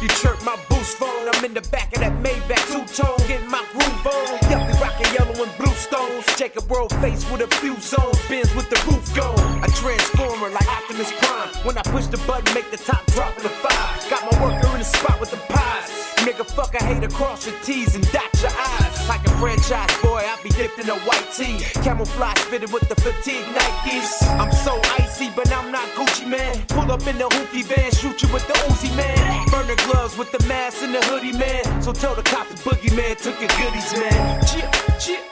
You chirp my boost phone, I'm in the back of that Maybach two-tone, getting my groove on. Yuppie rockin' yellow and blue stones. Jacob World face with a few zones, Benz with the roof gone. A transformer like Optimus Prime. When I push the button, make the top drop in the 5. Got my worker in the spot with the pies. Nigga, fuck, I hate across your T's and dot your I's. Like a franchise boy, I be dipped in a white tee. Camouflage fitted with the fatigue Nikes. I'm so icy, but I'm not Gucci, man. Pull up in the hoopty van, shoot you with the Uzi, man. Burner gloves with the mask and the hoodie, man. So tell the cops the boogeyman took your goodies, man. Chip, chip.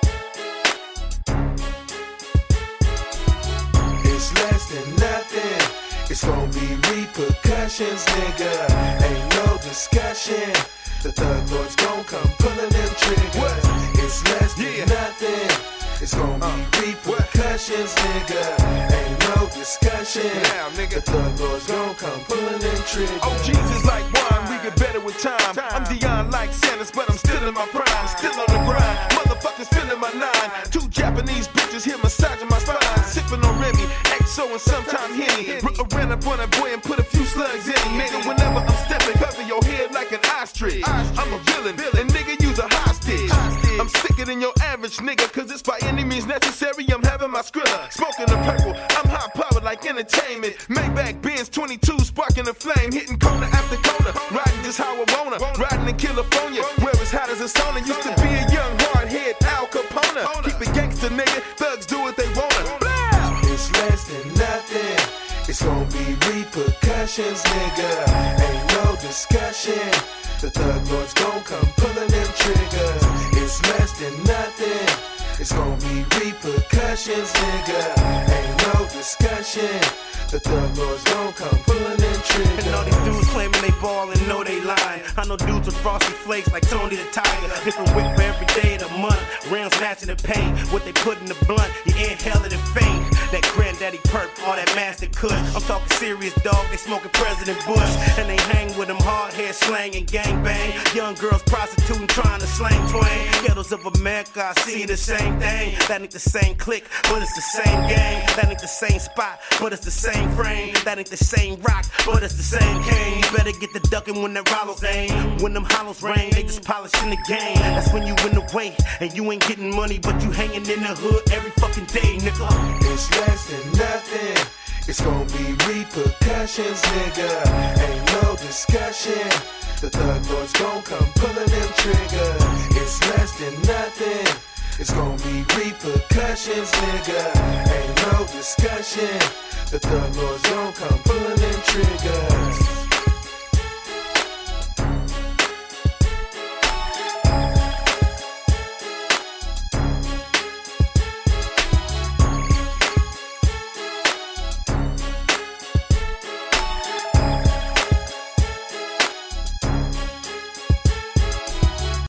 It's less than nothing. It's gonna be repercussions, nigga. Ain't no discussion. The thug lords gon' come pulling them triggers. It's less than nothing. It's gonna be repercussions, nigga. Ain't no discussion. The thug lords gon' come pulling them triggers. Oh, Jesus like wine, we get better with time. I'm Dion like Sanders, but I'm still in my prime. Still on the grind, motherfuckers feeling my nine. 2 Japanese bitches here massaging my spine. Sipping on Remy, XO and sometime Henny. Ran up on that boy and put a few slugs in him. Nigga, whenever I'm stepping, cover your head like an ostrich. I'm a villain, and nigga, you's a hostage. I'm sicker than your average nigga, cause it's by any means necessary. I'm having my Skrilla, smoking the purple. I'm high powered like entertainment. Maybach Benz 22, sparking a flame, hitting corner after corner. Riding just how I wanna, riding in California, where it's hot as a sauna. Used to be a young hardhead Al Capone. Keep it gangster, nigga. Thugs do what they wanna. It's less than nothing. It's gonna be repercussions, nigga. Ain't no discussion. The thug lords gon' come pulling them triggers. It's less than nothing. It's gonna be repercussions, nigga. Ain't no discussion. The thug lords gon' come pulling them triggers. And all these dudes claiming they ball and know they lying. I know dudes with frosty flakes like Tony the Tiger. Different whip for every day of the month. Rounds matching the paint. What they put in the blunt, you inhale it and faint. That granddaddy perp, all that master kush. I'm talking serious, dog. They smoking President Bush. And they hang with them hard hair slang and gangbang. Young girls prostituting, trying to slang twain. Ghettos of America, I see the same thing. That ain't the same clique, but it's the same gang. That ain't the same spot, but it's the same frame. That ain't the same rock, but it's the same cane. You better get the ducking when the rollos aim. When them hollows rain, they just polishing the game. That's when you in the way, and you ain't getting money, but you hanging in the hood every fucking day, nigga. It's less than nothing. It's gonna be repercussions, nigga. Ain't no discussion. The thug lords gon' come pulling them triggers. It's less than nothing. It's gonna be repercussions, nigga. Ain't no discussion. The thug lords gon' come pulling them triggers.